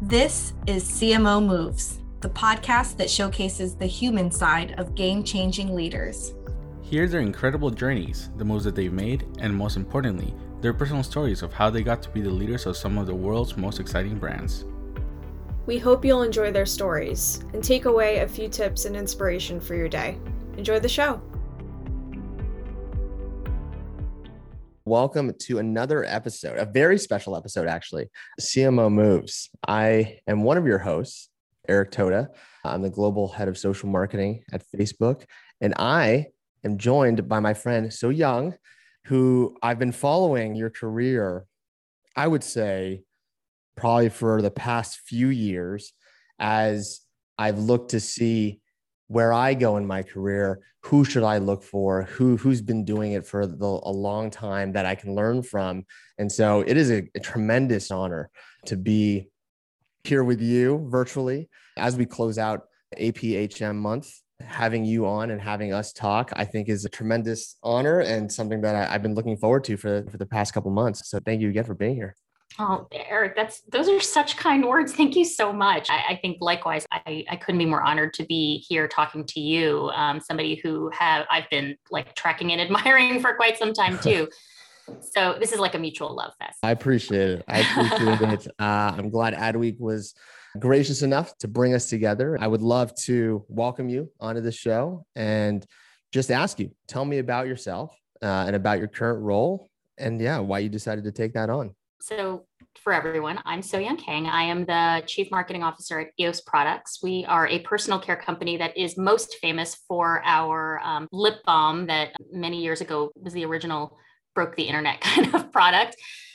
This is CMO Moves, the podcast that showcases the human side of game-changing leaders. Hear their incredible journeys, the moves that they've made, and most importantly, their personal stories of how they got to be the leaders of some of the world's most exciting brands. We hope you'll enjoy their stories and take away a few tips and inspiration for your day. Enjoy the show. Welcome to another episode, a very special episode, actually, CMO Moves. I am one of your hosts, Eric Toda. I'm the global head of social marketing at Facebook, and I am joined by my friend So Young, who I've been following your career, I would say, probably for the past few years, as I've looked to see where I go in my career, who should I look for, who's been doing it for a long time that I can learn from. And so it is a tremendous honor to be here with you virtually as we close out APHM month. Having you on and having us talk, I think, is a tremendous honor and something that I've been looking forward to for the past couple of months. So thank you again for being here. Oh, Eric, those are such kind words. Thank you so much. I think likewise, I couldn't be more honored to be here talking to you, somebody who I've been like tracking and admiring for quite some time too. So this is like a mutual love fest. I appreciate it. It. I'm glad Adweek was gracious enough to bring us together. I would love to welcome you onto the show and just ask you, tell me about yourself and about your current role and why you decided to take that on. So for everyone, I'm So Young Kang. I am the Chief Marketing Officer at EOS Products. We are a personal care company that is most famous for our lip balm that many years ago was the original broke the internet kind of product.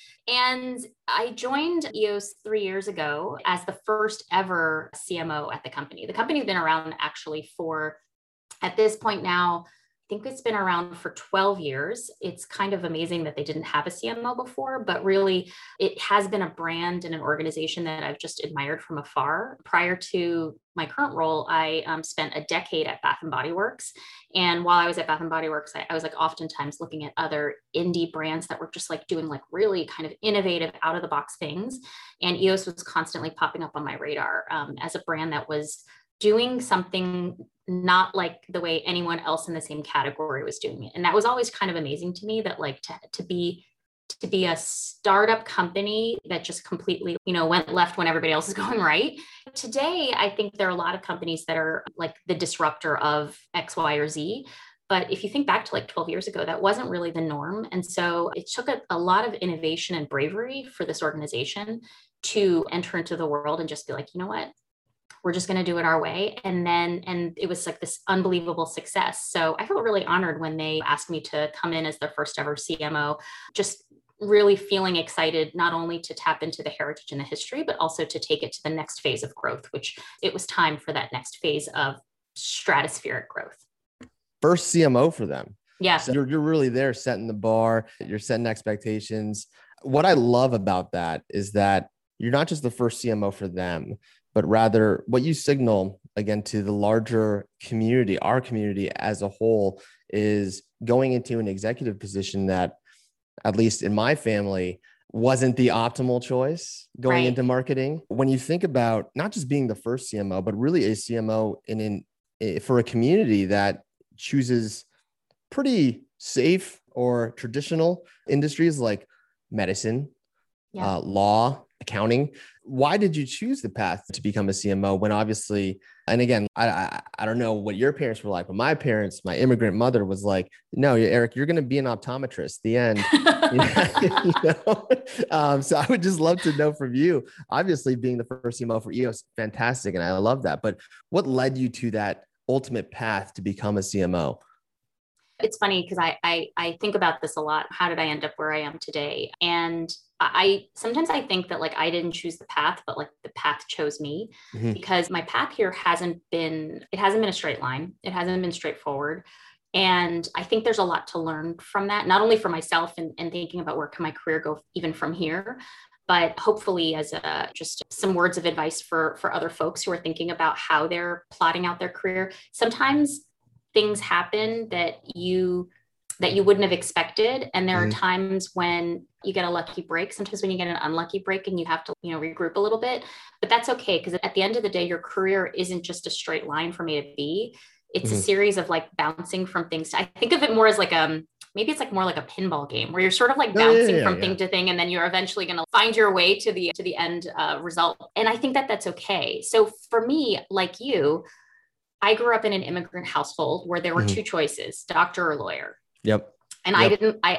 And I joined EOS 3 years ago as the first ever CMO at the company. The company's been around actually for, at this point now, I think it's been around for 12 years. It's kind of amazing that they didn't have a CMO before, but really it has been a brand and an organization that I've just admired from afar. Prior to my current role, I spent a decade at Bath & Body Works. And while I was at Bath & Body Works, I was like oftentimes looking at other indie brands that were just like doing like really kind of innovative out of the box things. And EOS was constantly popping up on my radar as a brand that was doing something not like the way anyone else in the same category was doing it. And that was always kind of amazing to me, that like to be a startup company that just completely, went left when everybody else is going right. Today, I think there are a lot of companies that are like the disruptor of X, Y, or Z. But if you think back to like 12 years ago, that wasn't really the norm. And so it took a lot of innovation and bravery for this organization to enter into the world and just be like, you know what? We're just going to do it our way. And it was like this unbelievable success. So I felt really honored when they asked me to come in as their first ever CMO, just really feeling excited, not only to tap into the heritage and the history, but also to take it to the next phase of growth, which it was time for that next phase of stratospheric growth. First CMO for them. Yeah. So you're really there setting the bar, you're setting expectations. What I love about that is that you're not just the first CMO for them, but rather what you signal again to the larger community, our community as a whole, is going into an executive position that, at least in my family, wasn't the optimal choice going into marketing. When you think about not just being the first CMO, but really a CMO for a community that chooses pretty safe or traditional industries like medicine, law, accounting. Why did you choose the path to become a CMO when obviously, and again, I don't know what your parents were like, but my parents, my immigrant mother was like, no, Eric, you're going to be an optometrist, the end. So I would just love to know from you, obviously being the first CMO for EOS, fantastic. And I love that. But what led you to that ultimate path to become a CMO? It's funny because I think about this a lot. How did I end up where I am today? And I sometimes think that like I didn't choose the path, but like the path chose me, because my path here hasn't been a straight line. It hasn't been straightforward. And I think there's a lot to learn from that, not only for myself and thinking about where can my career go even from here, but hopefully as just some words of advice for other folks who are thinking about how they're plotting out their career. Sometimes things happen that you that you wouldn't have expected. And there are Mhm. times when you get a lucky break, sometimes when you get an unlucky break and you have to, regroup a little bit, but that's okay. Because at the end of the day, your career isn't just a straight line from A to B. It's a Mhm. series of like bouncing from things. I think of it more as like, maybe it's like more like a pinball game where you're sort of like Oh, yeah, bouncing yeah, from yeah. thing to thing, and then you're eventually going to find your way to the end result. And I think that that's okay. So for me, like you, I grew up in an immigrant household where there were Mhm. two choices, doctor or lawyer. Yep. And Yep.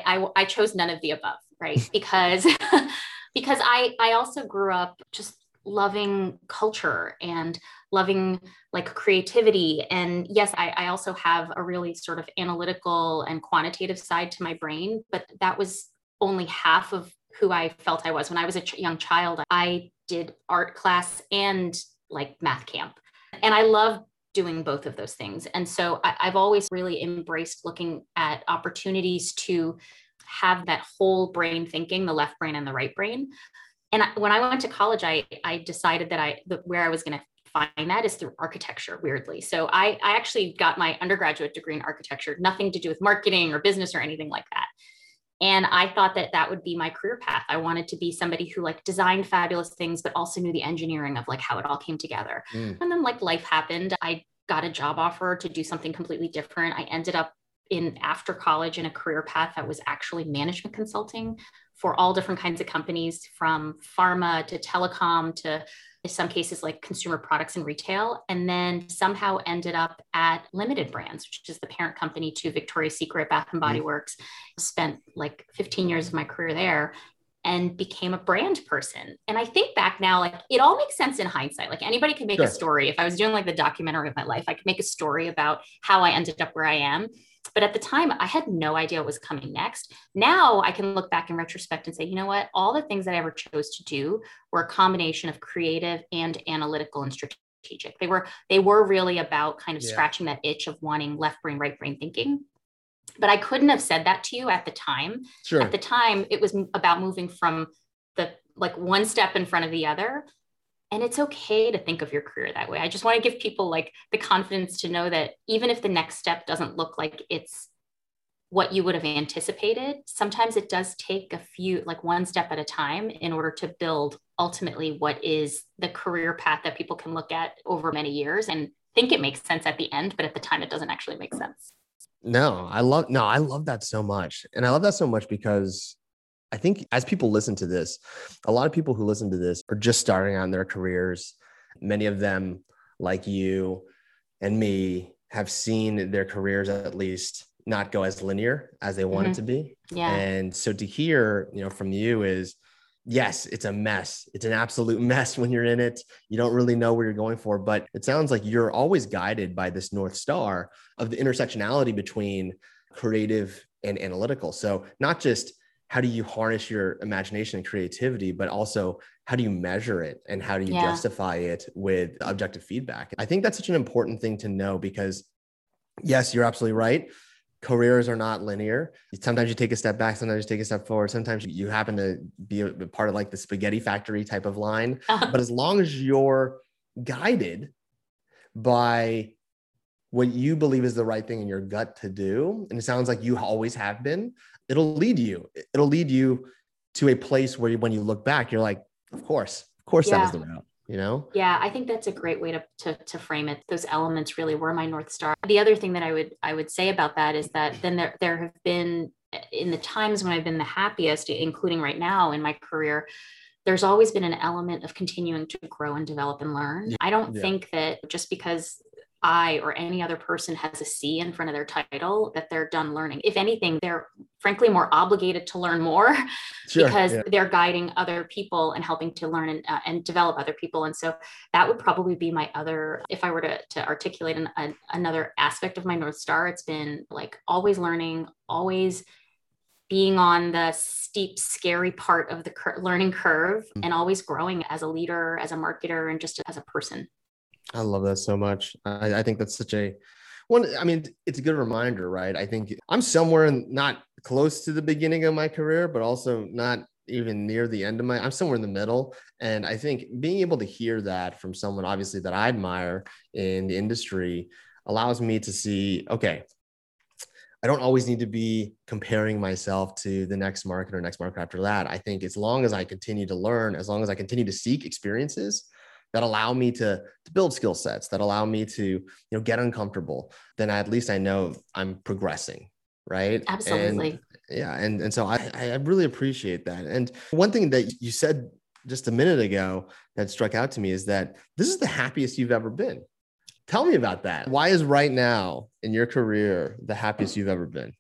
I chose none of the above, right? Because because I also grew up just loving culture and loving like creativity. And yes, I also have a really sort of analytical and quantitative side to my brain, but that was only half of who I felt I was. When I was a young child, I did art class and like math camp. And I love doing both of those things. And so I've always really embraced looking at opportunities to have that whole brain thinking, the left brain and the right brain. And when I went to college, I decided that where I was going to find that is through architecture, weirdly. So I actually got my undergraduate degree in architecture, nothing to do with marketing or business or anything like that. And I thought that that would be my career path. I wanted to be somebody who like designed fabulous things, but also knew the engineering of like how it all came together. Mm. And then like life happened. I got a job offer to do something completely different. I ended up after college in a career path that was actually management consulting for all different kinds of companies, from pharma to telecom to in some cases like consumer products and retail, and then somehow ended up at Limited Brands, which is the parent company to Victoria's Secret, Bath and Body Works. Spent like 15 years of my career there and became a brand person. And I think back now, like it all makes sense in hindsight. Like anybody can make a story. If I was doing like the documentary of my life, I could make a story about how I ended up where I am. But at the time, I had no idea what was coming next. Now I can look back in retrospect and say, you know what? All the things that I ever chose to do were a combination of creative and analytical and strategic. They were really about kind of scratching that itch of wanting left brain, right brain thinking. But I couldn't have said that to you at the time. Sure. At the time, it was about moving from the like one step in front of the other. And it's okay to think of your career that way. I just want to give people like the confidence to know that even if the next step doesn't look like it's what you would have anticipated, sometimes it does take a few, like one step at a time in order to build ultimately what is the career path that people can look at over many years and think it makes sense at the end, but at the time it doesn't actually make sense. I love that so much. And I love that so much because I think as people listen to this, a lot of people who listen to this are just starting out in their careers. Many of them, like you and me, have seen their careers at least not go as linear as they want it to be. Yeah. And so to hear, from you is, yes, it's a mess. It's an absolute mess when you're in it. You don't really know where you're going for, but it sounds like you're always guided by this North Star of the intersectionality between creative and analytical. So not just how do you harness your imagination and creativity, but also how do you measure it and how do you justify it with objective feedback? I think that's such an important thing to know because yes, you're absolutely right. Careers are not linear. Sometimes you take a step back, sometimes you take a step forward. Sometimes you happen to be a part of like the spaghetti factory type of line. But as long as you're guided by what you believe is the right thing in your gut to do, and it sounds like you always have been, it'll lead you to a place where when you look back, you're like, of course that was the route. Yeah, I think that's a great way to frame it. Those elements really were my North Star. The other thing that I would say about that is that then there have been, in the times when I've been the happiest, including right now in my career, there's always been an element of continuing to grow and develop and learn. I don't think that just because I or any other person has a C in front of their title that they're done learning. If anything, they're frankly more obligated to learn more because they're guiding other people and helping to learn and develop other people. And so that would probably be my other, if I were to articulate another aspect of my North Star, it's been like always learning, always being on the steep, scary part of the learning curve and always growing as a leader, as a marketer, and just as a person. I love that so much. I think that's such a one. I mean, it's a good reminder, right? I think I'm somewhere not close to the beginning of my career, but also not even near the end of I'm somewhere in the middle. And I think being able to hear that from someone, obviously, that I admire in the industry allows me to see, okay, I don't always need to be comparing myself to the next market after that. I think as long as I continue to learn, as long as I continue to seek experiences that allow me to build skill sets, that allow me to, get uncomfortable, then at least I know I'm progressing. Right. Absolutely. And so I really appreciate that. And one thing that you said just a minute ago that struck out to me is that this is the happiest you've ever been. Tell me about that. Why is right now in your career the happiest you've ever been?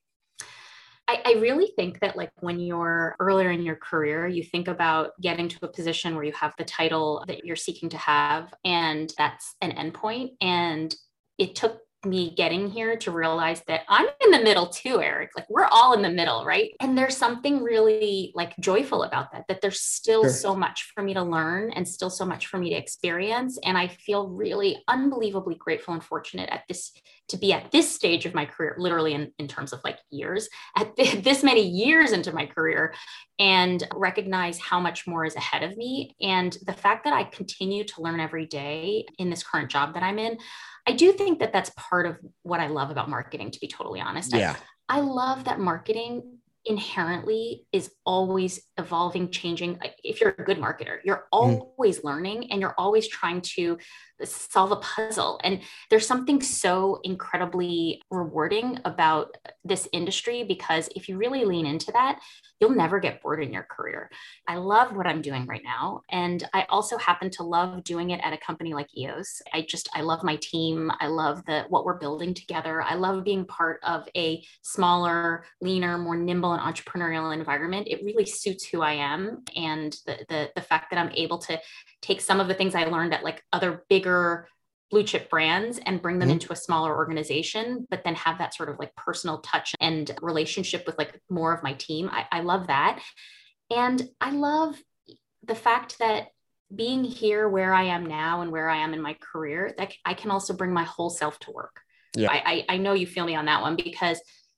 I really think that like when you're earlier in your career, you think about getting to a position where you have the title that you're seeking to have, and that's an endpoint. And it took me getting here to realize that I'm in the middle too, Eric. Like we're all in the middle, right? And there's something really like joyful about that there's still so much for me to learn and still so much for me to experience. And I feel really unbelievably grateful and fortunate to be at this stage of my career, literally in terms of like years, at this many years into my career, and recognize how much more is ahead of me. And the fact that I continue to learn every day in this current job that I'm in, I do think that that's part of what I love about marketing, to be totally honest. Yeah. I love that marketing inherently is always evolving, changing. If you're a good marketer, you're always learning and you're always trying to solve a puzzle. And there's something so incredibly rewarding about this industry, because if you really lean into that, you'll never get bored in your career. I love what I'm doing right now. And I also happen to love doing it at a company like EOS. I love my team. I love what we're building together. I love being part of a smaller, leaner, more nimble and entrepreneurial environment. It really suits who I am. And the fact that I'm able to take some of the things I learned at like other bigger blue chip brands and bring them into a smaller organization, but then have that sort of like personal touch and relationship with like more of my team. I love that. And I love the fact that being here where I am now and where I am in my career, that I can also bring my whole self to work. Yeah. I know you feel me on that one, because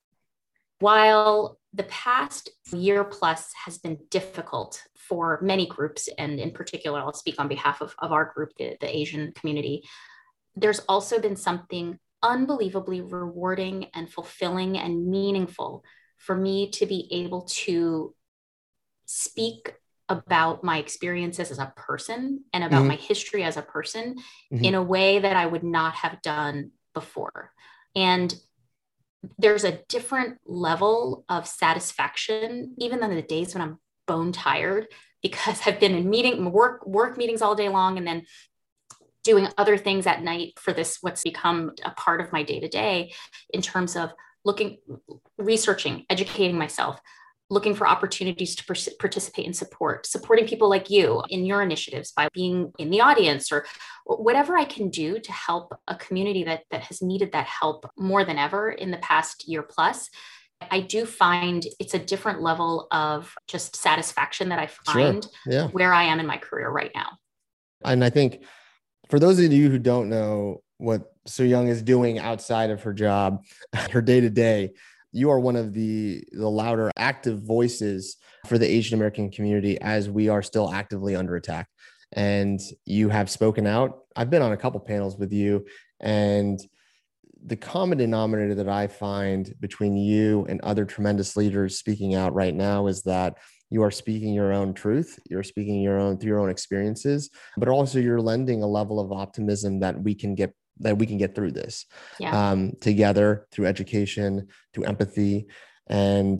while the past year plus has been difficult for many groups, and in particular, I'll speak on behalf of our group, the Asian community, there's also been something unbelievably rewarding and fulfilling and meaningful for me to be able to speak about my experiences as a person and about my history as a person in a way that I would not have done before. And there's a different level of satisfaction, even on the days when I'm bone tired, because I've been in work meetings all day long, and then doing other things at night for this, what's become a part of my day to day, in terms of researching, educating myself, looking for opportunities to participate and supporting people like you in your initiatives by being in the audience, or whatever I can do to help a community that has needed that help more than ever in the past year plus. I do find it's a different level of just satisfaction that I find where I am in my career right now. And I think for those of you who don't know what So-Young is doing outside of her job, her day-to-day, you are one of the louder, active voices for the Asian American community as we are still actively under attack. And you have spoken out. I've been on a couple panels with you, and the common denominator that I find between you and other tremendous leaders speaking out right now is that you are speaking your own truth. You're speaking through your own experiences, but also you're lending a level of optimism that we can get through this together, through education, through empathy. And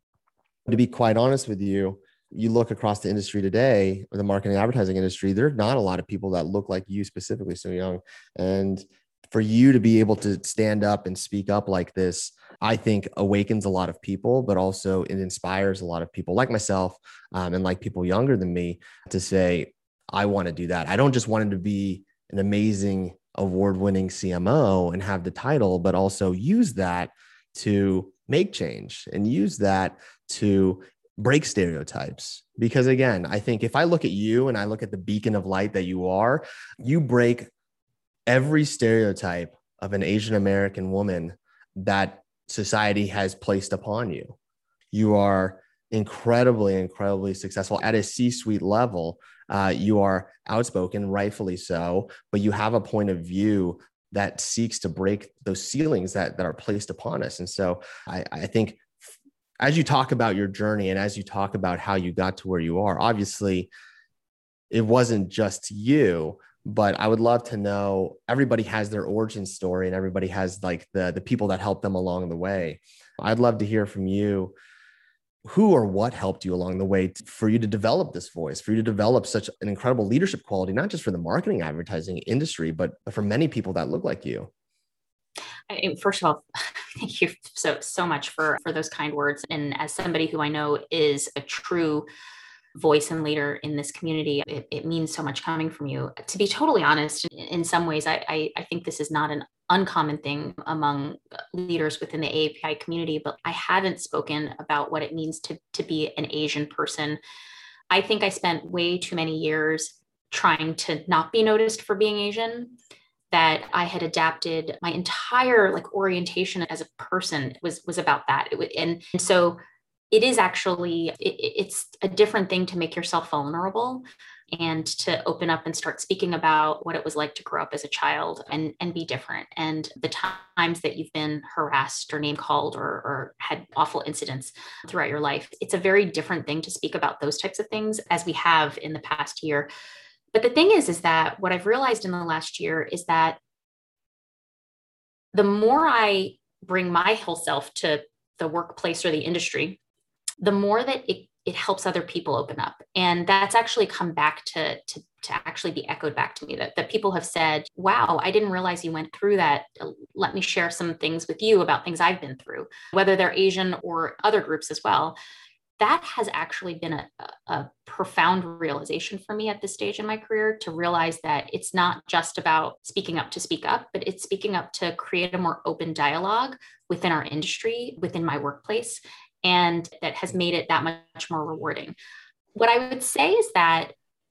to be quite honest with you, you look across the industry today, or the marketing advertising industry, there are not a lot of people that look like you specifically, So-Young. And for you to be able to stand up and speak up like this, I think awakens a lot of people, but also it inspires a lot of people like myself and like people younger than me to say, I want to do that. I don't just want to be an amazing award-winning CMO and have the title, but also use that to make change and use that to break stereotypes. Because again, I think if I look at you and I look at the beacon of light that you break every stereotype of an Asian American woman that society has placed upon you. You are incredibly, incredibly successful at a C-suite level. You are outspoken, rightfully so, but you have a point of view that seeks to break those ceilings that are placed upon us. And so I think as you talk about your journey and as you talk about how you got to where you are, obviously it wasn't just you, but I would love to know, everybody has their origin story and everybody has like the people that helped them along the way. I'd love to hear from you, who or what helped you along the way for you to develop this voice, for you to develop such an incredible leadership quality, not just for the marketing advertising industry, but for many people that look like you. First of all, thank you so much for those kind words. And as somebody who I know is a true voice and leader in this community, it means so much coming from you. To be totally honest, in some ways, I think this is not an uncommon thing among leaders within the AAPI community, but I haven't spoken about what it means to be an Asian person. I think I spent way too many years trying to not be noticed for being Asian, that I had adapted my entire orientation as a person was about that. And so it is actually, it's a different thing to make yourself vulnerable and to open up and start speaking about what it was like to grow up as a child and be different. And the times that you've been harassed or name called or had awful incidents throughout your life. It's a very different thing to speak about those types of things as we have in the past year. But the thing is that what I've realized in the last year is that the more I bring my whole self to the workplace or the industry, the more that it helps other people open up. And that's actually come back to actually be echoed back to me, that people have said, wow, I didn't realize you went through that. Let me share some things with you about things I've been through, whether they're Asian or other groups as well. That has actually been a profound realization for me at this stage in my career, to realize that it's not just about speaking up to speak up, but it's speaking up to create a more open dialogue within our industry, within my workplace. And that has made it that much more rewarding. What I would say is that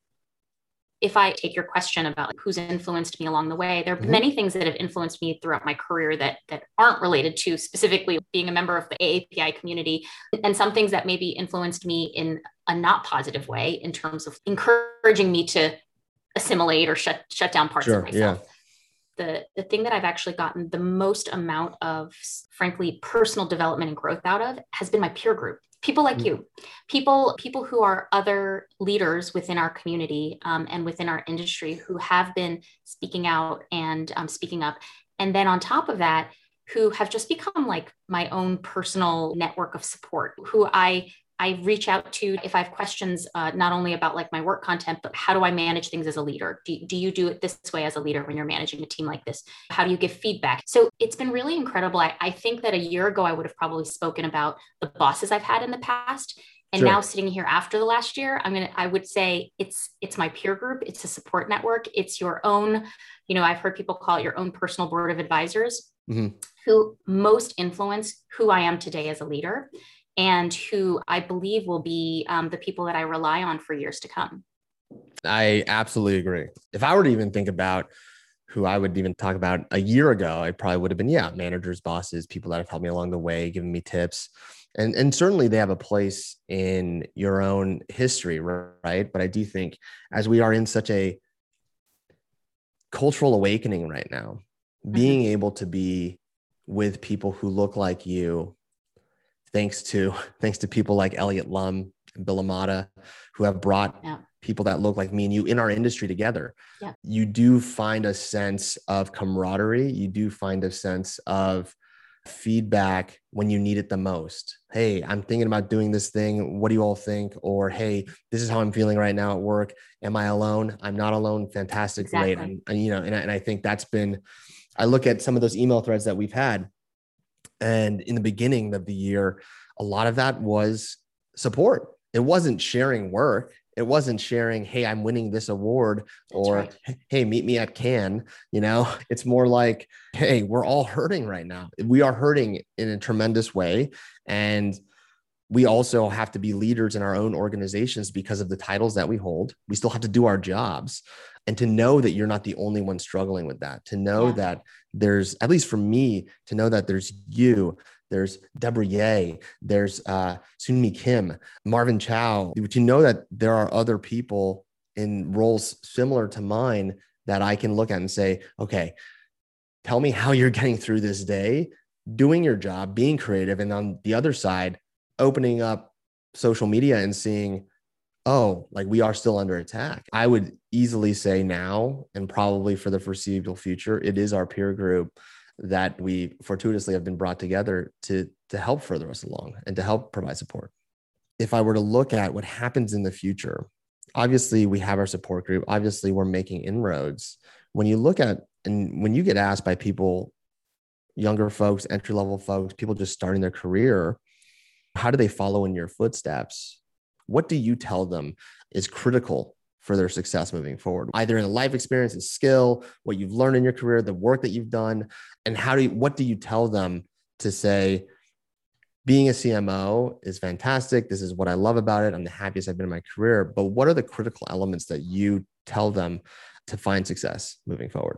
if I take your question about who's influenced me along the way, there are many things that have influenced me throughout my career that aren't related to specifically being a member of the AAPI community, and some things that maybe influenced me in a not positive way in terms of encouraging me to assimilate or shut down parts of myself. Yeah. The thing that I've actually gotten the most amount of, frankly, personal development and growth out of has been my peer group. People like you, people who are other leaders within our community and within our industry who have been speaking out and speaking up. And then on top of that, who have just become like my own personal network of support, who I reach out to if I have questions, not only about like my work content, but how do I manage things as a leader? Do you do it this way as a leader when you're managing a team like this? How do you give feedback? So it's been really incredible. I think that a year ago, I would have probably spoken about the bosses I've had in the past. And now sitting here after the last year, I would say it's my peer group. It's a support network. It's your own, I've heard people call it your own personal board of advisors who most influence who I am today as a leader, and who I believe will be the people that I rely on for years to come. I absolutely agree. If I were to even think about who I would even talk about a year ago, I probably would have been, managers, bosses, people that have helped me along the way, given me tips. And certainly they have a place in your own history, right? But I do think as we are in such a cultural awakening right now, being able to be with people who look like you, thanks to people like Elliot Lum and Bill Amata, who have brought people that look like me and you in our industry together. Yeah. You do find a sense of camaraderie. You do find a sense of feedback when you need it the most. Hey, I'm thinking about doing this thing. What do you all think? Or, hey, this is how I'm feeling right now at work. Am I alone? I'm not alone. Fantastic. Exactly. Great. And I think that's been, I look at some of those email threads that we've had, and in the beginning of the year, a lot of that was support. It wasn't sharing work. It wasn't sharing, hey, I'm winning this award, or hey, meet me at Cannes. It's more like, hey, we're all hurting right now. We are hurting in a tremendous way. And we also have to be leaders in our own organizations because of the titles that we hold. We still have to do our jobs. And to know that you're not the only one struggling with that, to know that there's, at least for me, to know that there's you, there's Deborah Ye, there's Sunmi Kim, Marvin Chow, to know that there are other people in roles similar to mine that I can look at and say, okay, Tell me how you're getting through this day, doing your job, being creative. And on the other side, opening up social media and seeing, oh, like we are still under attack. I would easily say now, and probably for the foreseeable future, it is our peer group that we fortuitously have been brought together to help further us along and to help provide support. If I were to look at what happens in the future, obviously we have our support group. Obviously we're making inroads. When you look at, and when you get asked by people, younger folks, entry-level folks, people just starting their career, how do they follow in your footsteps? What do you tell them is critical for their success moving forward? Either in a life experience, a skill, what you've learned in your career, the work that you've done, and what do you tell them to say, being a CMO is fantastic. This is what I love about it. I'm the happiest I've been in my career. But what are the critical elements that you tell them to find success moving forward?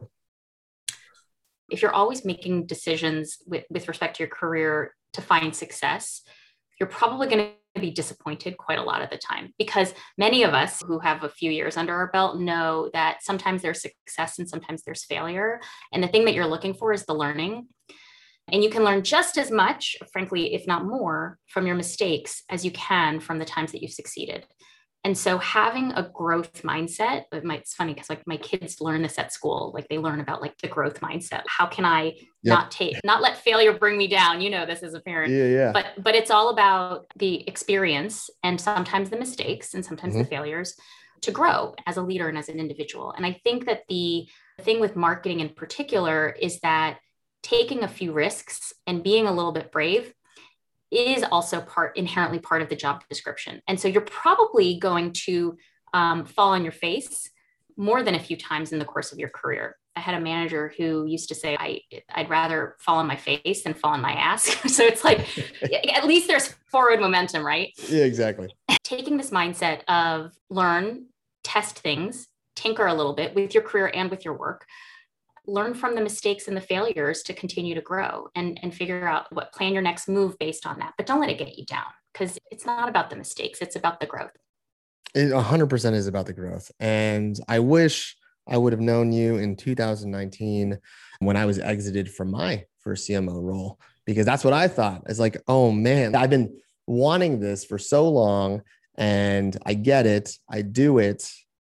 If you're always making decisions with respect to your career to find success, you're probably going to be disappointed quite a lot of the time, because many of us who have a few years under our belt know that sometimes there's success and sometimes there's failure. And the thing that you're looking for is the learning. And you can learn just as much, frankly, if not more, from your mistakes as you can from the times that you've succeeded. And so having a growth mindset, it's funny because like my kids learn this at school, like they learn about like the growth mindset. How can I not let failure bring me down? You know, this as a parent, but it's all about the experience and sometimes the mistakes and sometimes the failures to grow as a leader and as an individual. And I think that the thing with marketing in particular is that taking a few risks and being a little bit brave is also inherently part of the job description. And so you're probably going to fall on your face more than a few times in the course of your career. I had a manager who used to say, I'd rather fall on my face than fall on my ass. So it's like, at least there's forward momentum, right? Yeah, exactly. Taking this mindset of learn, test things, tinker a little bit with your career and with your work, learn from the mistakes and the failures to continue to grow and figure out plan your next move based on that. But don't let it get you down, because it's not about the mistakes. It's about the growth. It 100% is about the growth. And I wish I would have known you in 2019 when I was exited from my first CMO role, because that's what I thought. It's like, oh man, I've been wanting this for so long and I get it. I do it.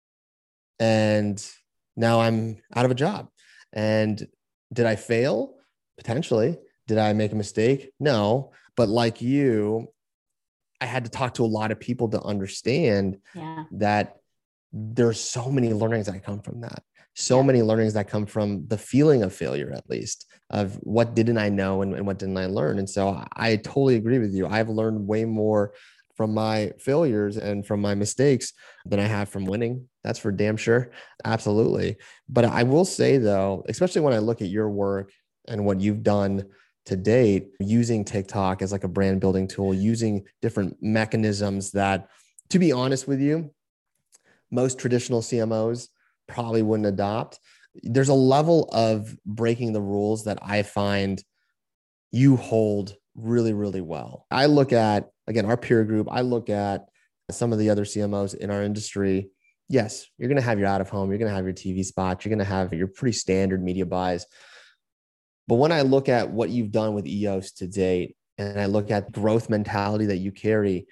And now I'm out of a job. And did I fail? Potentially. Did I make a mistake? No. But like you, I had to talk to a lot of people to understand that there's so many learnings that come from that. So many learnings that come from the feeling of failure, at least, of what didn't I know and what didn't I learn. And so I totally agree with you. I've learned way more from my failures and from my mistakes than I have from winning. That's for damn sure. Absolutely. But I will say though, especially when I look at your work and what you've done to date, using TikTok as like a brand building tool, using different mechanisms that, to be honest with you, most traditional CMOs probably wouldn't adopt. There's a level of breaking the rules that I find you hold really, really well. I look at, again, our peer group, I look at some of the other CMOs in our industry. Yes, you're going to have your out of home, you're going to have your TV spots, you're going to have your pretty standard media buys. But when I look at what you've done with EOS to date, and I look at growth mentality that you carry,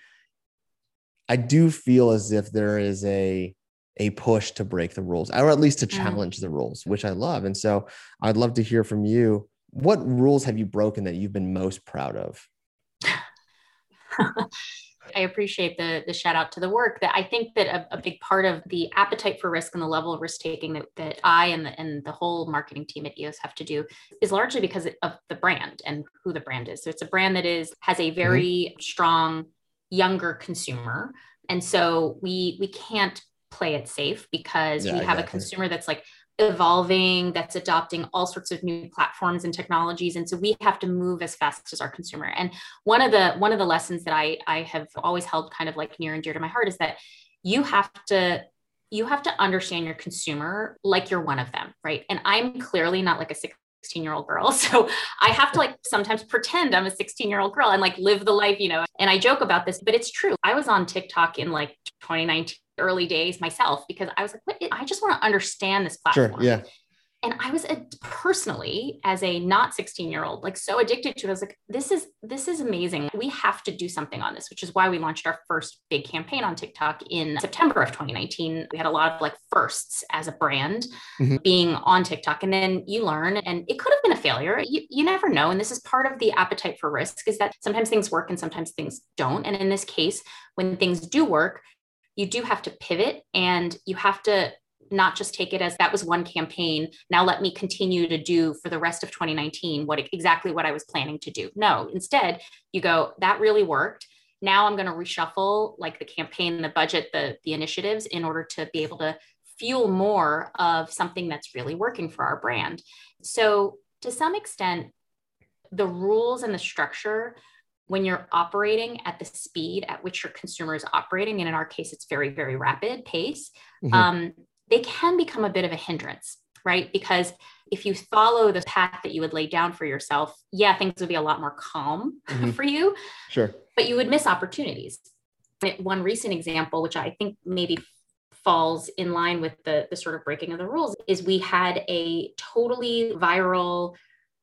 I do feel as if there is a push to break the rules, or at least to challenge the rules, which I love. And so I'd love to hear from you. What rules have you broken that you've been most proud of? I appreciate the shout out to the work. That I think that a big part of the appetite for risk and the level of risk taking that I and the whole marketing team at EOS have to do is largely because of the brand and who the brand is. So it's a brand that has a very strong younger consumer. And so we can't play it safe because we have a consumer that's like evolving, that's adopting all sorts of new platforms and technologies. And so we have to move as fast as our consumer. And one of the lessons that I have always held kind of like near and dear to my heart is that you have to understand your consumer like you're one of them, right? And I'm clearly not like a 16-year-old girl. So I have to like sometimes pretend I'm a 16-year-old girl and like live the life, and I joke about this, but it's true. I was on TikTok in like 2019, early days myself, because I was like, I just want to understand this platform. Sure, yeah. And I was personally, as a not 16-year-old, like so addicted to it. I was like, this is amazing. We have to do something on this, which is why we launched our first big campaign on TikTok in September of 2019. We had a lot of like firsts as a brand being on TikTok. And then you learn, and it could have been a failure. You never know. And this is part of the appetite for risk, is that sometimes things work and sometimes things don't. And in this case, when things do work, you do have to pivot, and you have to not just take it as that was one campaign. Now let me continue to do for the rest of 2019 exactly what I was planning to do. No, instead you go, that really worked. Now I'm going to reshuffle like the campaign, the budget, the initiatives in order to be able to fuel more of something that's really working for our brand. So to some extent, the rules and the structure, when you're operating at the speed at which your consumer is operating, and in our case, it's very, very rapid pace, they can become a bit of a hindrance, right? Because if you follow the path that you would lay down for yourself, yeah, things would be a lot more calm for you. Sure. But you would miss opportunities. One recent example, which I think maybe falls in line with the sort of breaking of the rules, is we had a totally viral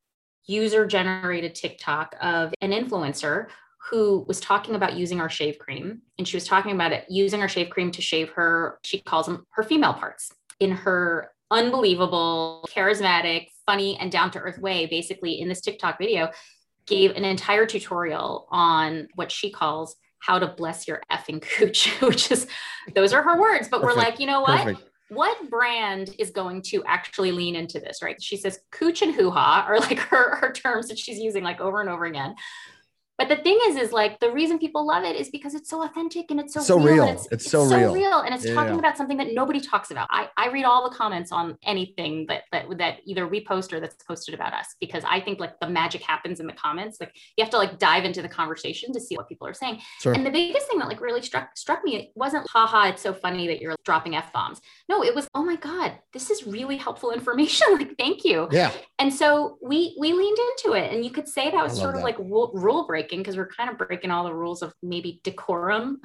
user-generated TikTok of an influencer who was talking about using our shave cream. And she was talking about it, using our shave cream to shave her, she calls them her female parts, in her unbelievable, charismatic, funny, and down-to-earth way. Basically, in this TikTok video, gave an entire tutorial on what she calls how to bless your effing cooch, which is, those are her words, but Perfect. We're like, you know what? Perfect. What brand is going to actually lean into this, right? She says cooch and hoo-ha are like her terms that she's using like over and over again. But the thing is like the reason people love it is because it's so authentic and it's so real. And it's so real. And it's talking about something that nobody talks about. I read all the comments on anything that either we post or that's posted about us, because I think like the magic happens in the comments. Like you have to like dive into the conversation to see what people are saying. Sure. And the biggest thing that like really struck me, it wasn't, haha, it's so funny that you're dropping F-bombs. No, it was, oh my God, this is really helpful information. Like, thank you. Yeah. And so we leaned into it, and you could say that was sort of like rule breaking, because we're kind of breaking all the rules of maybe decorum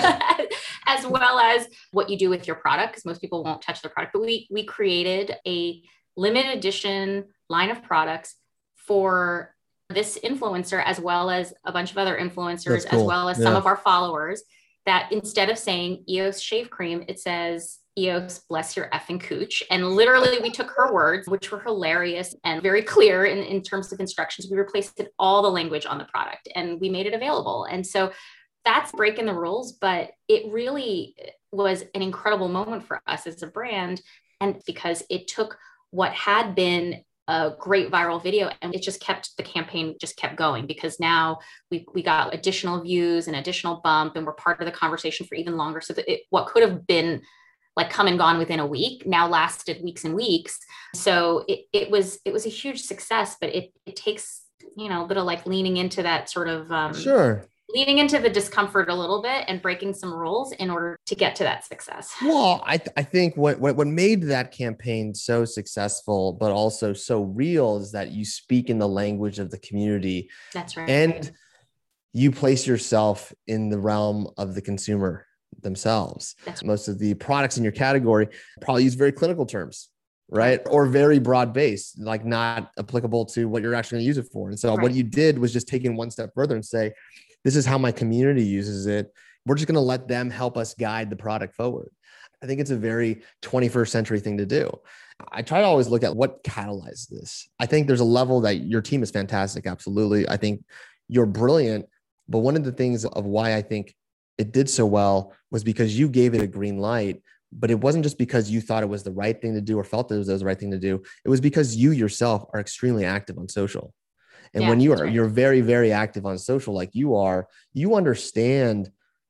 as well as what you do with your product, because most people won't touch their product. But we created a limited edition line of products for this influencer, as well as a bunch of other influencers, as well as some of our followers, that instead of saying EOS shave cream, it says EOS bless your effing cooch. And literally we took her words, which were hilarious and very clear in terms of instructions. We replaced all the language on the product and we made it available. And so that's breaking the rules, but it really was an incredible moment for us as a brand. And because it took what had been a great viral video, and it just kept, the campaign just kept going, because now we got additional views and additional bump, and we're part of the conversation for even longer. So that what could have been like come and gone within a week now lasted weeks and weeks. So it was a huge success, but it takes, a little like leaning into that sort of, leaning into the discomfort a little bit and breaking some rules in order to get to that success. Well, I think what made that campaign so successful, but also so real, is that you speak in the language of the community. That's right. And you place yourself in the realm of the consumer themselves. That's most of the products in your category probably use very clinical terms, right? Or very broad based, like not applicable to what you're actually going to use it for. And so what you did was just take it one step further and say, this is how my community uses it. We're just going to let them help us guide the product forward. I think it's a very 21st century thing to do. I try to always look at what catalyzed this. I think there's a level that your team is fantastic. Absolutely. I think you're brilliant. But one of the things of why I think it did so well was because you gave it a green light, but it wasn't just because you thought it was the right thing to do or felt that it was the right thing to do. It was because you yourself are extremely active on social. And when you're very, very active on social, like you are, you understand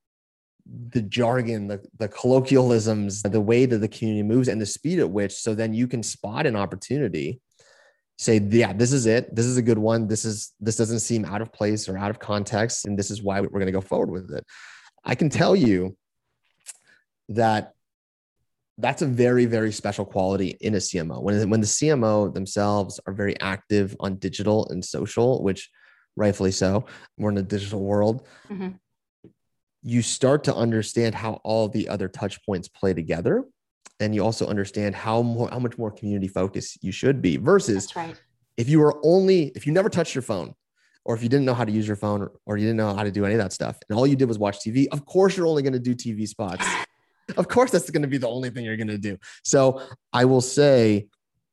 the jargon, the colloquialisms, the way that the community moves and the speed at which, so then you can spot an opportunity, say, yeah, this is it. This is a good one. This doesn't seem out of place or out of context. And this is why we're going to go forward with it. I can tell you that that's a very, very special quality in a CMO. When the CMO themselves are very active on digital and social, which rightfully so, we're in a digital world, you start to understand how all the other touch points play together. and you also understand how much more community focused you should be versus That's right. if you never touched your phone, or if you didn't know how to use your phone, or you didn't know how to do any of that stuff, and all you did was watch TV, of course you're only going to do TV spots. Of course, that's going to be the only thing you're going to do. So I will say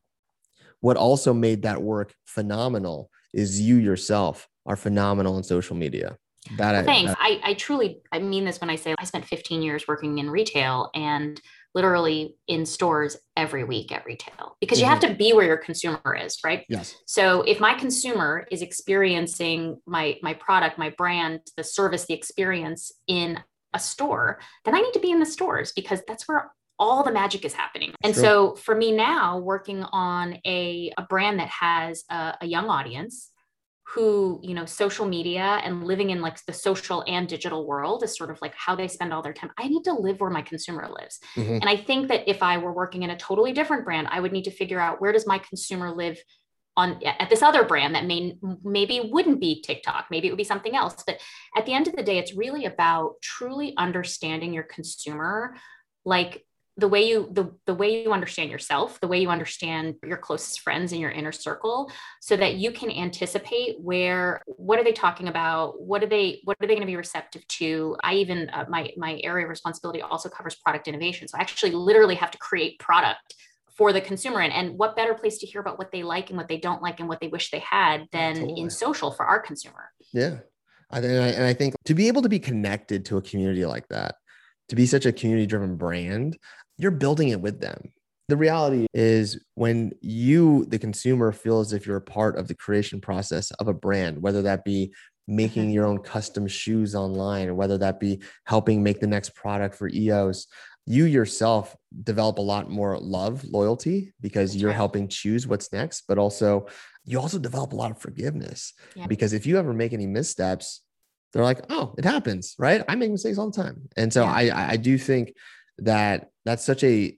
what also made that work phenomenal is you yourself are phenomenal in social media. Thanks. I truly, I mean this when I say I spent 15 years working in retail and literally in stores every week at retail, because you have to be where your consumer is, right? Yes. So if my consumer is experiencing my product, my brand, the service, the experience in a store, then I need to be in the stores because that's where all the magic is happening. And so for me now, working on a brand that has a young audience who, social media and living in like the social and digital world is sort of like how they spend all their time. I need to live where my consumer lives. And I think that if I were working in a totally different brand, I would need to figure out, where does my consumer live at this other brand that maybe wouldn't be TikTok, maybe it would be something else. But at the end of the day, it's really about truly understanding your consumer, like the way you understand yourself, the way you understand your closest friends in your inner circle, so that you can anticipate what are they talking about? What are they going to be receptive to? I even, my area of responsibility also covers product innovation. So I actually literally have to create product for the consumer. And what better place to hear about what they like and what they don't like and what they wish they had than in social for our consumer. Yeah. And I think to be able to be connected to a community like that, to be such a community-driven brand, you're building it with them. The reality is when you, the consumer, feel as if you're a part of the creation process of a brand, whether that be making your own custom shoes online, or whether that be helping make the next product for EOS, you yourself develop a lot more loyalty, because you're helping choose what's next, but you also develop a lot of forgiveness, because if you ever make any missteps, they're like, oh, it happens, right? I make mistakes all the time. And so I do think that that's such a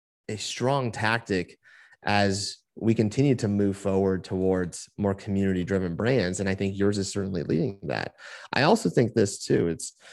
strong tactic as we continue to move forward towards more community driven brands. And I think yours is certainly leading that. I also think this too,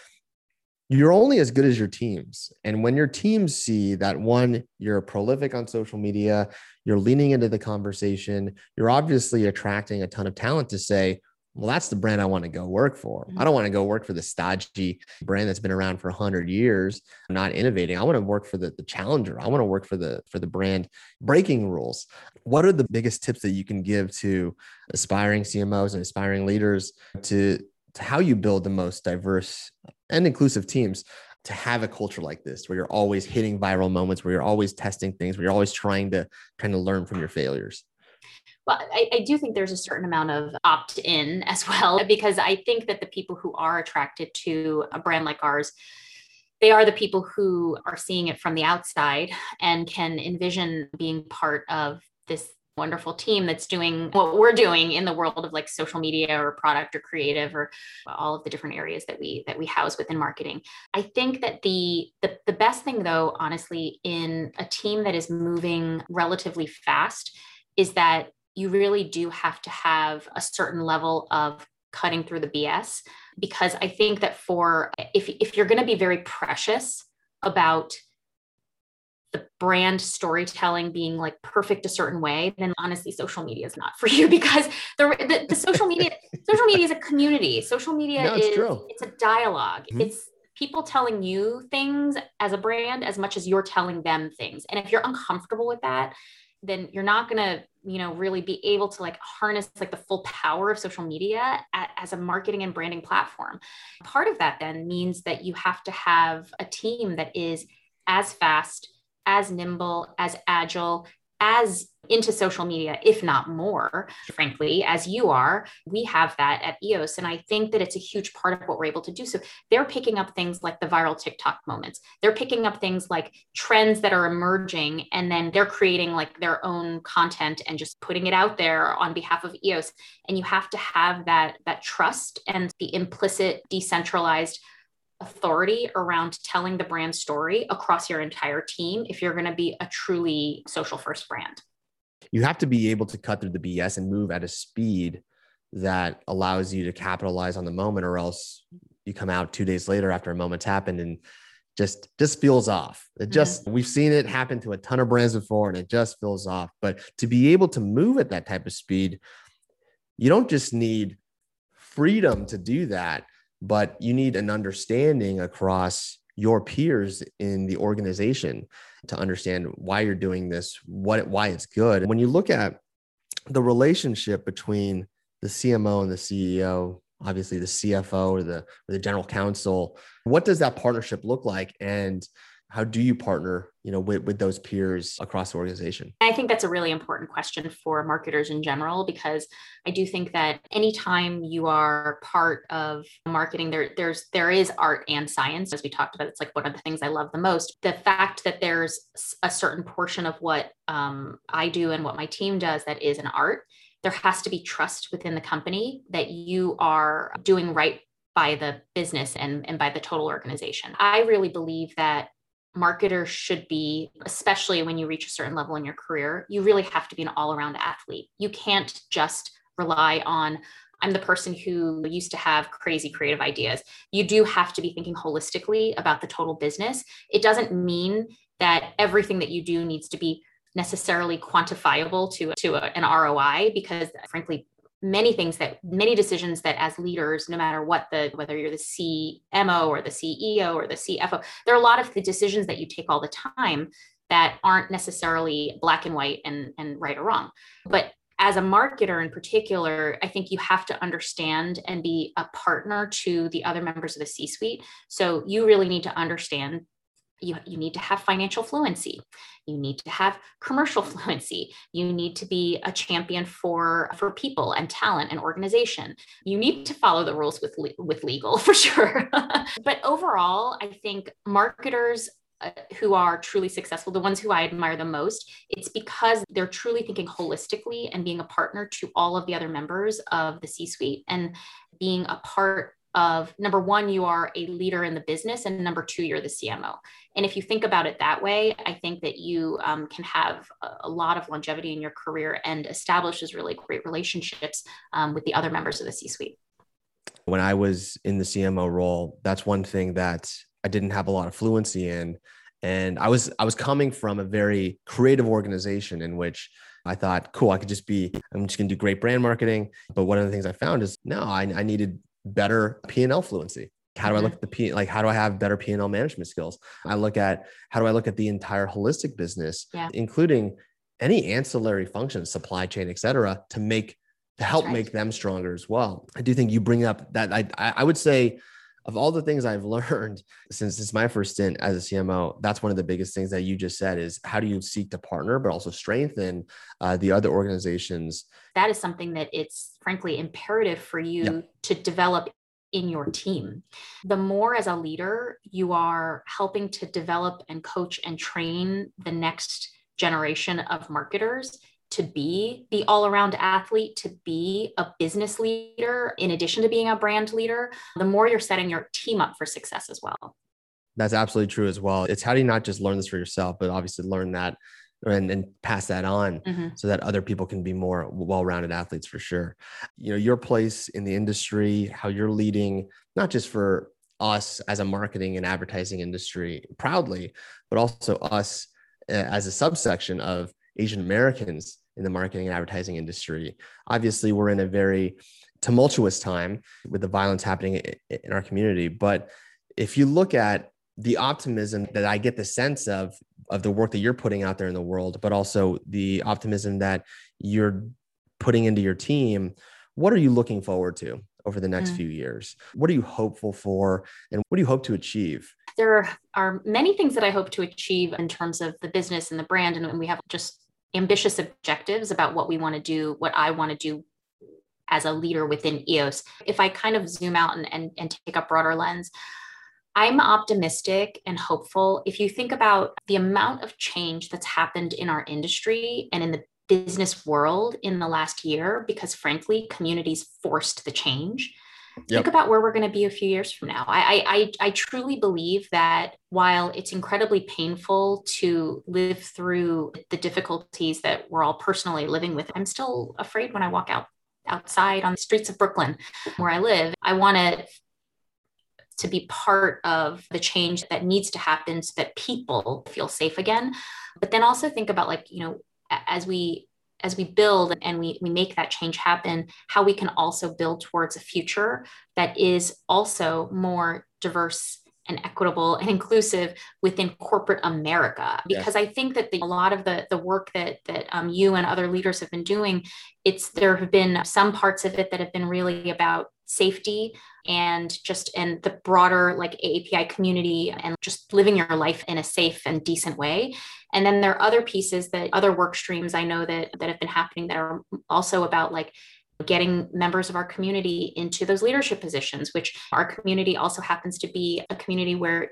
you're only as good as your teams. And when your teams see that, one, you're prolific on social media, you're leaning into the conversation, you're obviously attracting a ton of talent to say, well, that's the brand I want to go work for. I don't want to go work for the stodgy brand that's been around for 100 years, not innovating. I want to work for the challenger. I want to work for the brand breaking rules. What are the biggest tips that you can give to aspiring CMOs and aspiring leaders to how you build the most diverse and inclusive teams to have a culture like this, where you're always hitting viral moments, where you're always testing things, where you're always trying to learn from your failures? Well, I do think there's a certain amount of opt-in as well, because I think that the people who are attracted to a brand like ours, they are the people who are seeing it from the outside and can envision being part of this wonderful team that's doing what we're doing in the world of like social media or product or creative or all of the different areas that we house within marketing. I think that the best thing, though, honestly, in a team that is moving relatively fast is that you really do have to have a certain level of cutting through the BS, because I think that if you're going to be very precious about the brand storytelling being like perfect a certain way, then honestly, social media is not for you, because the social media is a community. Social media it's a dialogue. It's people telling you things as a brand as much as you're telling them things. And if you're uncomfortable with that, then you're not going to, really be able to like harness like the full power of social media as a marketing and branding platform. Part of that then means that you have to have a team that is as fast, as nimble, as agile, as into social media, if not more, frankly, as you are. We have that at EOS. And I think that it's a huge part of what we're able to do. So they're picking up things like the viral TikTok moments. They're picking up things like trends that are emerging, and then they're creating like their own content and just putting it out there on behalf of EOS. And you have to have that trust and the implicit decentralized authority around telling the brand story across your entire team if you're going to be a truly social first brand. You have to be able to cut through the BS and move at a speed that allows you to capitalize on the moment, or else you come out 2 days later after a moment's happened and just feels off. It just, we've seen it happen to a ton of brands before and it just feels off. But to be able to move at that type of speed, you don't just need freedom to do that, but you need an understanding across your peers in the organization to understand why you're doing this, why it's good. When you look at the relationship between the CMO and the CEO, obviously the CFO or the general counsel, what does that partnership look like? And how do you partner, with those peers across the organization? I think that's a really important question for marketers in general, because I do think that anytime you are part of marketing, there is art and science. As we talked about, it's like one of the things I love the most. The fact that there's a certain portion of what I do and what my team does that is an art, there has to be trust within the company that you are doing right by the business and by the total organization. I really believe that marketers should be, especially when you reach a certain level in your career, you really have to be an all-around athlete. You can't just rely on, I'm the person who used to have crazy creative ideas. You do have to be thinking holistically about the total business. It doesn't mean that everything that you do needs to be necessarily quantifiable to an ROI, because frankly, many decisions that as leaders, no matter whether you're the CMO or the CEO or the CFO, there are a lot of the decisions that you take all the time that aren't necessarily black and white and right or wrong. But as a marketer in particular, I think you have to understand and be a partner to the other members of the C-suite. So you really need to understand, you need to have financial fluency. You need to have commercial fluency. You need to be a champion for people and talent and organization. You need to follow the rules with legal for sure. But overall, I think marketers who are truly successful, the ones who I admire the most, it's because they're truly thinking holistically and being a partner to all of the other members of the C-suite, and being a part of, number one, you are a leader in the business, and number two, you're the CMO. And if you think about it that way, I think that you can have a lot of longevity in your career and establishes really great relationships with the other members of the C-suite. When I was in the CMO role, that's one thing that I didn't have a lot of fluency in. And I was coming from a very creative organization in which I thought, cool, I'm just going to do great brand marketing. But one of the things I found is, no, I needed better P&L fluency. How do I look at how do I have better P&L management skills? How do I look at the entire holistic business, including any ancillary functions, supply chain, et cetera, to help make them stronger as well. I do think you bring up that I would say, of all the things I've learned since it's my first stint as a CMO, that's one of the biggest things that you just said is, how do you seek to partner, but also strengthen the other organizations? That is something that it's frankly imperative for you to develop in your team. The more as a leader you are helping to develop and coach and train the next generation of marketers to be the all-around athlete, to be a business leader, in addition to being a brand leader, the more you're setting your team up for success as well. That's absolutely true as well. It's how do you not just learn this for yourself, but obviously learn that and pass that on so that other people can be more well-rounded athletes for sure. Your place in the industry, how you're leading, not just for us as a marketing and advertising industry proudly, but also us as a subsection of Asian Americans in the marketing and advertising industry. Obviously, we're in a very tumultuous time with the violence happening in our community. But if you look at the optimism that I get the sense of the work that you're putting out there in the world, but also the optimism that you're putting into your team, what are you looking forward to over the next few years? What are you hopeful for, and what do you hope to achieve? There are many things that I hope to achieve in terms of the business and the brand, and we have just ambitious objectives about what we want to do, what I want to do as a leader within EOS. If I kind of zoom out and take a broader lens, I'm optimistic and hopeful. If you think about the amount of change that's happened in our industry and in the business world in the last year, because frankly, communities forced the change. Think about where we're going to be a few years from now. I truly believe that while it's incredibly painful to live through the difficulties that we're all personally living with, I'm still afraid when I walk outside on the streets of Brooklyn where I live. I want to to be part of the change that needs to happen so that people feel safe again. But then also think about, like, as we build and we make that change happen, how we can also build towards a future that is also more diverse and equitable and inclusive within corporate America. Because I think that a lot of the work that you and other leaders have been doing, there have been some parts of it that have been really about safety and the broader like AAPI community and just living your life in a safe and decent way. And then there are other pieces, other work streams I know that have been happening that are also about like getting members of our community into those leadership positions, which our community also happens to be a community where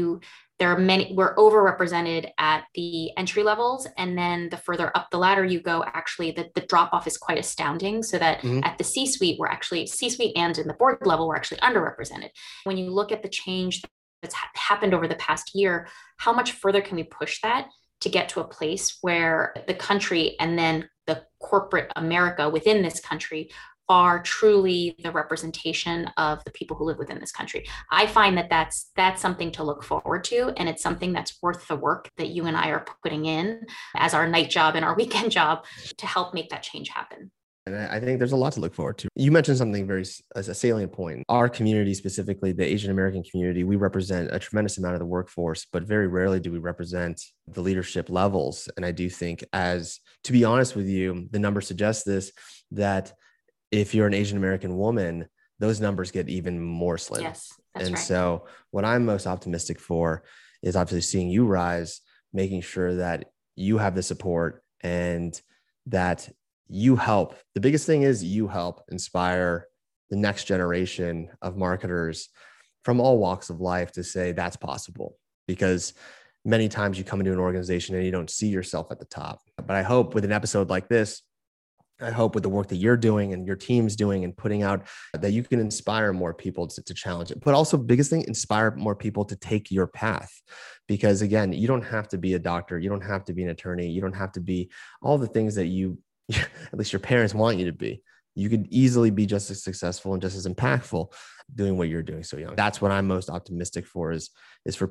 we're overrepresented at the entry levels. And then the further up the ladder you go, actually the drop off is quite astounding. So that at the C-suite, C-suite and in the board level, we're actually underrepresented. When you look at the change that's happened over the past year, how much further can we push that to get to a place where the country and then the corporate America within this country are truly the representation of the people who live within this country? I find that that's something to look forward to, and it's something that's worth the work that you and I are putting in as our night job and our weekend job to help make that change happen. And I think there's a lot to look forward to. You mentioned something as a salient point. Our community, specifically the Asian American community, we represent a tremendous amount of the workforce, but very rarely do we represent the leadership levels. And I do think, to be honest with you, the numbers suggest this, that if you're an Asian American woman, those numbers get even more slim. Yes, that's and right. So what I'm most optimistic for is obviously seeing you rise, making sure that you have the support and that you help. The biggest thing is you help inspire the next generation of marketers from all walks of life to say that's possible, because many times you come into an organization and you don't see yourself at the top. But I hope with an episode like this, I hope with the work that you're doing and your team's doing and putting out, that you can inspire more people to challenge it. But also, biggest thing, inspire more people to take your path. Because again, you don't have to be a doctor. You don't have to be an attorney. You don't have to be all the things that at least your parents want you to be. You could easily be just as successful and just as impactful doing what you're doing so young. That's what I'm most optimistic for is for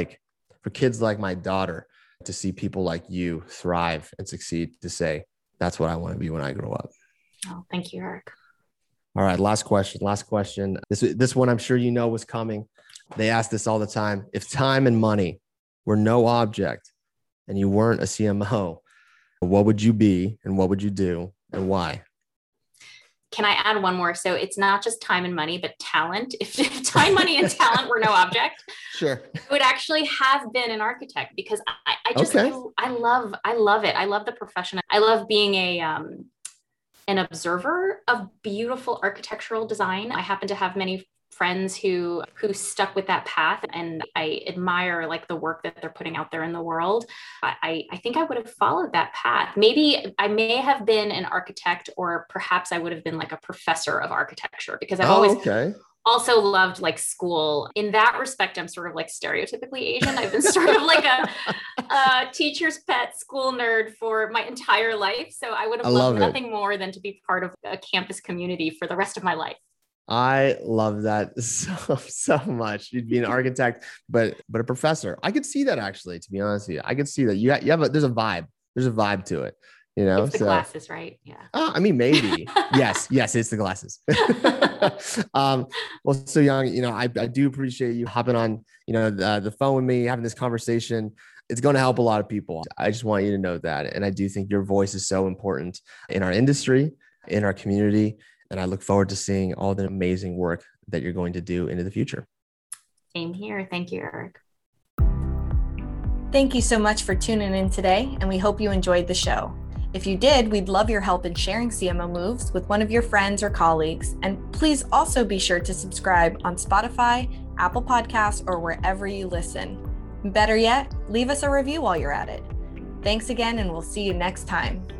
kids like my daughter to see people like you thrive and succeed, to say, that's what I want to be when I grow up. Oh, thank you, Eric. All right. Last question. This one I'm sure you know was coming. They ask this all the time. If time and money were no object and you weren't a CMO, what would you be and what would you do and why? Can I add one more? So it's not just time and money, but talent. If time, money, and talent were no object, sure, I would actually have been an architect, because I love it. I love the profession. I love being an observer of beautiful architectural design. I happen to have many friends who stuck with that path, and I admire like the work that they're putting out there in the world. I think I would have followed that path. Maybe I may have been an architect, or perhaps I would have been like a professor of architecture, because I've always also loved like school. In that respect, I'm sort of like stereotypically Asian. I've been sort of like a teacher's pet, school nerd for my entire life. So I would have loved nothing more than to be part of a campus community for the rest of my life. I love that so much. You'd be an architect, but a professor. I could see that, actually, to be honest with you. I could see that you have there's a vibe. There's a vibe to it, you know? It's the glasses, right? Yeah. I mean, maybe. yes, it's the glasses. Well, So-Young, I do appreciate you hopping on, the phone with me, having this conversation. It's going to help a lot of people. I just want you to know that. And I do think your voice is so important in our industry, in our community. And I look forward to seeing all the amazing work that you're going to do into the future. Same here. Thank you, Eric. Thank you so much for tuning in today, and we hope you enjoyed the show. If you did, we'd love your help in sharing CMO Moves with one of your friends or colleagues. And please also be sure to subscribe on Spotify, Apple Podcasts, or wherever you listen. Better yet, leave us a review while you're at it. Thanks again, and we'll see you next time.